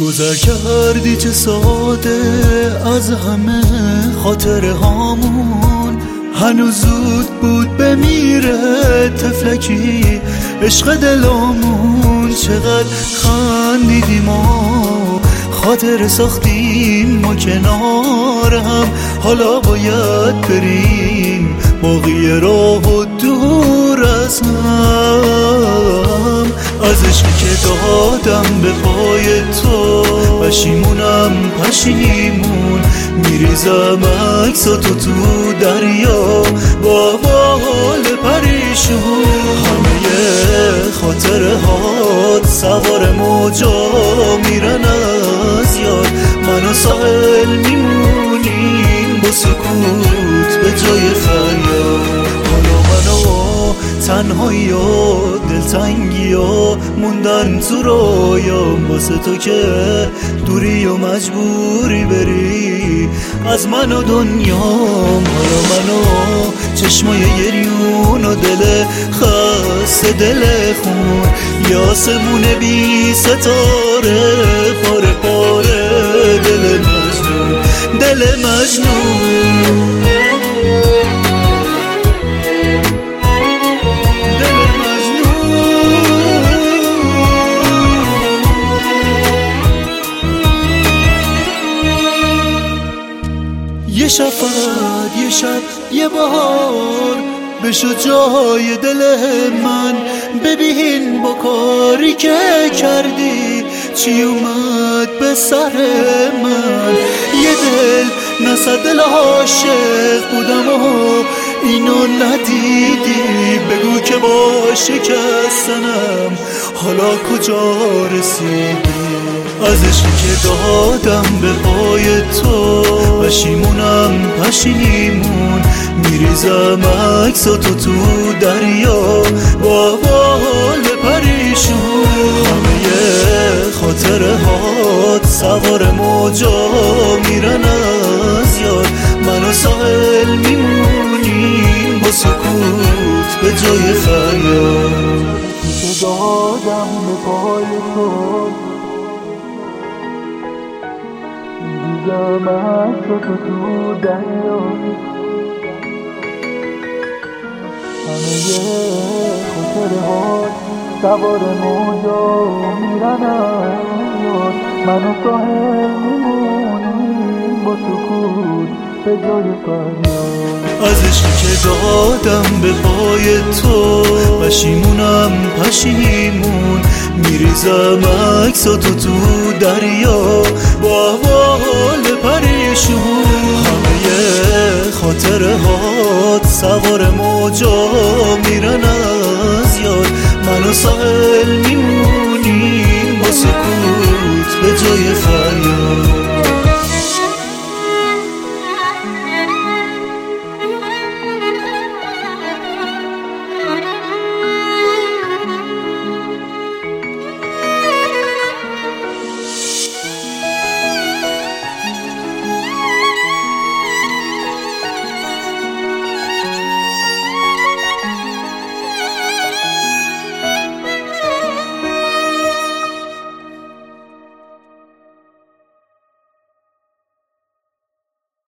گذر کردی چه ساده از همه خاطره هامون، هنوز زود بود بمیره طفلکی عشق دلامون. چقدر خندیدیم و خاطره ساختیم ما کنار هم، حالا باید بریم باقی راه و دور از هم. از عشقی که دادم به پای تو پشیمونم پشیمون، میریزم عکساتو تو دریا با حال پریشون. همه خاطره هات سوار موجا میرن از یاد، من و ساحل میمونیم با سکوت به جای فریاد. حالا منو تنهایی و دلتنگی و موندن تو رویام واسه تو که دوری و مجبوری بری از من و دنیام. حالا منو چشمای گریون و دل خسته دل خون، یاسمون بی ستاره پاره پاره دل مجنون دل مجنون. یه شب فقط یه شب یه بهار بشو جای دل من، ببین با کاری که کردی چی اومد به سر من. یه دل نصد دل عاشق بودم و اینو ندیدی، بگو که با شکستنم حالا کجا رسیدی. از عشقی که دادم به پای تو پشیمونم پشیمون، میریزم عکساتو تو دریا با حال پریشون. همه خاطره هات سوار موجا میرن از یاد، من و ساحل میمونیم با سکوت به جای فریاد. که دادم به پای تو میریزم عکساتو تو دریا، همه خاطره هات سوار موجا میرن از یاد، من و ساحل میمونیم با سکوت به جای فریاد. از عشقی که دادم به پای تو پشیمونم پشیمون، میریزم عکساتو تو دریا با حال پریشون. همه خاطره هات سوار موجا میرن از یاد، من و ساحل میمونیم